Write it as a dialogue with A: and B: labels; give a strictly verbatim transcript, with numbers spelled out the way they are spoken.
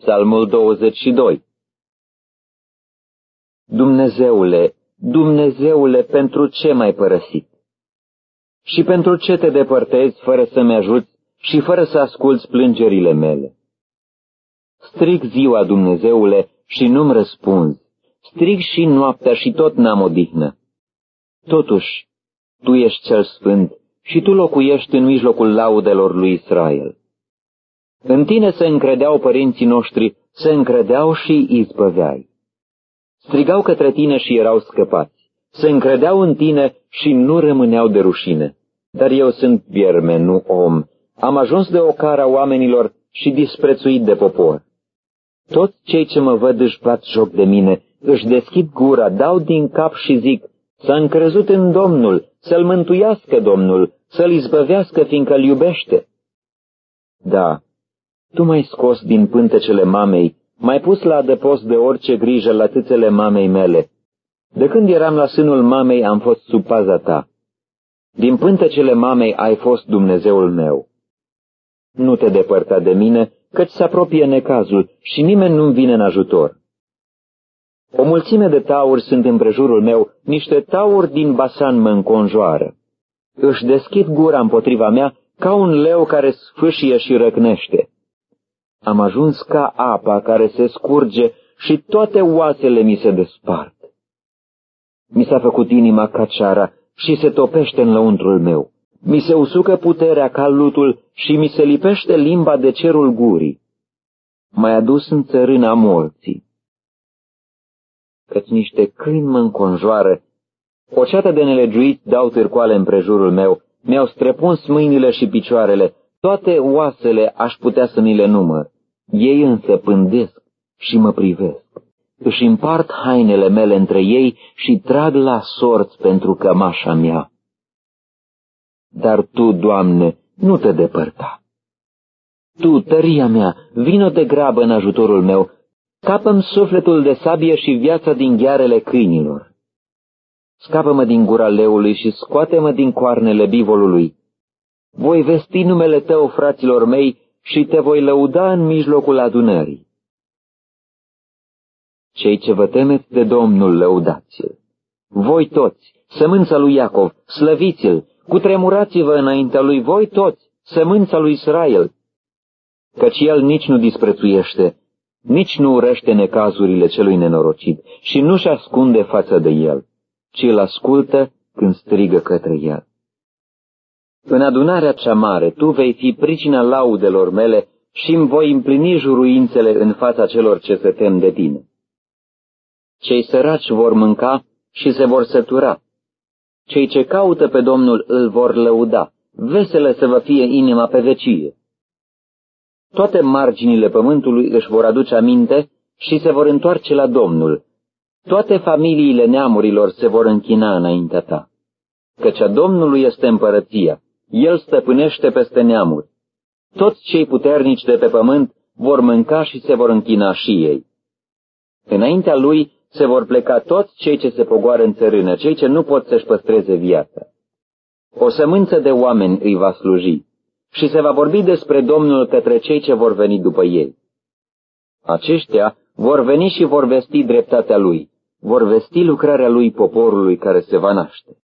A: Psalmul douăzeci și doi. Dumnezeule, Dumnezeule, pentru ce m-ai părăsit? Și pentru ce te depărtezi fără să-mi ajuți și fără să asculți plângerile mele? Strig ziua, Dumnezeule, și nu-mi răspunzi. Strig și noaptea și tot n-am odihnă. Totuși, Tu ești cel sfânt și Tu locuiești în mijlocul laudelor lui Israel. În Tine se încredeau părinții noștri, se încredeau și izbăveai. Strigau către Tine și erau scăpați. Se încredeau în Tine și nu rămâneau de rușine. Dar eu sunt vierme, nu om. Am ajuns de ocara oamenilor și disprețuit de popor. Toți cei ce mă văd își bat joc de mine, își deschid gura, dau din cap și zic: s-a încrezut în Domnul, să-l mântuiască Domnul, să-l izbăvească, fiindcă-l iubește. Da, Tu m-ai scos din pântecele mamei, m-ai pus la adăpost de orice grijă la tâțele mamei mele. De când eram la sânul mamei am fost sub paza Ta. Din pântecele mamei ai fost Dumnezeul meu. Nu te depărta de mine, căci se apropie necazul și nimeni nu-mi vine în ajutor. O mulțime de tauri sunt împrejurul meu, niște tauri din Basan mă înconjoară. Își deschid gura împotriva mea ca un leu care sfâșie și răcnește. Am ajuns ca apa care se scurge și toate oasele mi se despart. Mi s-a făcut inima ca ceara și se topește în lăuntrul meu. Mi se usucă puterea ca lutul și mi se lipește limba de cerul gurii. M-ai adus în țărâna morții. Căci niște câini mă înconjoară, o ceată de nelegiuiți dau târcoale împrejurul meu, mi-au străpuns mâinile și picioarele, toate oasele aș putea să mi le număr. Ei însă pândesc și mă privesc. Își împart hainele mele între ei și trag la sorți pentru cămașa mea. Dar Tu, Doamne, nu te depărta. Tu, tăria mea, vino de grabă în ajutorul meu, scapă-mi sufletul de sabie și viața din ghearele câinilor. Scapă-mă din gura leului și scoate-mă din coarnele bivolului. Voi vesti numele Tău, fraților mei, și Te voi lăuda în mijlocul adunării. Cei ce vă temeți de Domnul, lăudați-L. Voi toți, sămânța lui Iacov, slăviți-L, cutremurați-vă înaintea Lui, voi toți, sămânța lui Israel, căci El nici nu disprețuiește, nici nu urăște necazurile celui nenorocit și nu-și ascunde față de el, ci îl ascultă când strigă către el. În adunarea cea mare Tu vei fi pricina laudelor mele și îmi voi împlini juruințele în fața celor ce se tem de Tine. Cei săraci vor mânca și se vor sătura. Cei ce caută pe Domnul îl vor lăuda, veselă să vă fie inima pe vecie. Toate marginile pământului își vor aduce aminte și se vor întoarce la Domnul. Toate familiile neamurilor se vor închina înaintea Ta. Căci a Domnului este împărăția, El stăpânește peste neamuri. Toți cei puternici de pe pământ vor mânca și se vor închina și ei. Înaintea Lui se vor pleca toți cei ce se pogoară în țărână, cei ce nu pot să-și păstreze viața. O sămânță de oameni îi va sluji și se va vorbi despre Domnul către cei ce vor veni după ei. Aceștia vor veni și vor vesti dreptatea Lui, vor vesti lucrarea Lui poporului care se va naște.